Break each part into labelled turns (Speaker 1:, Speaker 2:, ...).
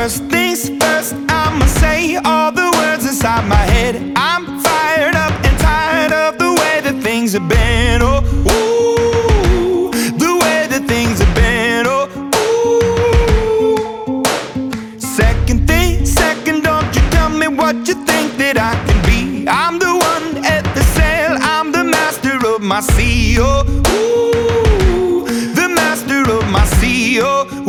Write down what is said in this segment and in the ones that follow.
Speaker 1: First things first, I'ma say all the words inside my head. I'm fired up and tired of the way that things have been. Oh, ooh, the way that things have been. Oh, ooh. Second thing, second, don't you tell me what you think that I can be. I'm the one at the sail, I'm the master of my sea. Oh, ooh, the master of my sea. Oh, ooh.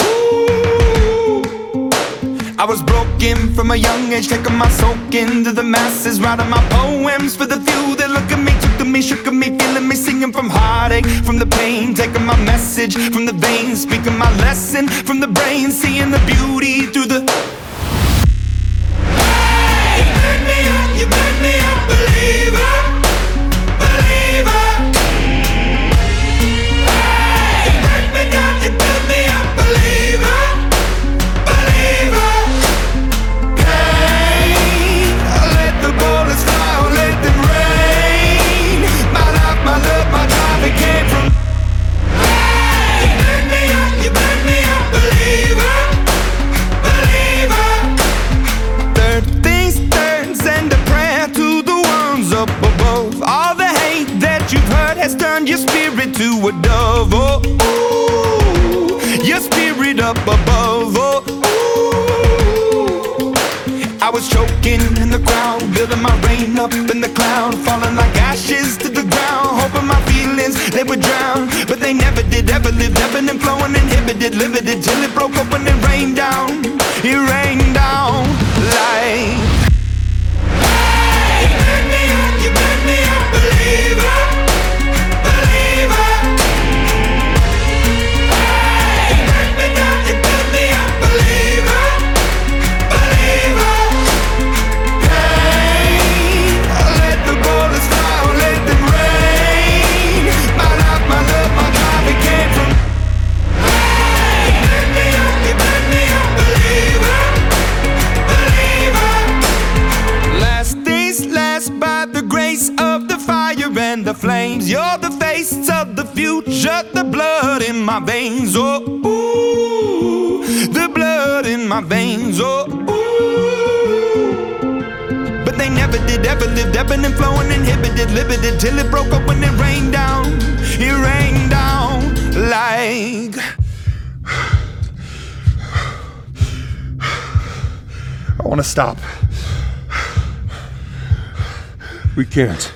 Speaker 1: I was broken from a young age, taking my soak into the masses, writing my poems for the few that look at me, took to me, shook at me, feeling me, singing from heartache, from the pain, taking my message from the veins, speaking my lesson from the brain, seeing the beauty through the. Hey, you burn me up, believer, believer. Hey, you break me down, you build me up, believer. Turn your spirit to a dove, oh, ooh, your spirit up above, oh, ooh. I was choking in the crowd, building my rain up in the cloud, falling like ashes to the ground, hoping my feelings, they would drown, but they never did, ever lived, ebbing and flowing, inhibited, limited, till it broke open and rained down, it rained down like. Hey, you burn me up, believer. The flames, you're the face of the future, the blood in my veins, oh, ooh, the blood in my veins, oh, ooh. But they never did, ever lived, ebbing and flowing, inhibited, limited, till it broke up when it rained down like.
Speaker 2: I want to stop. We can't.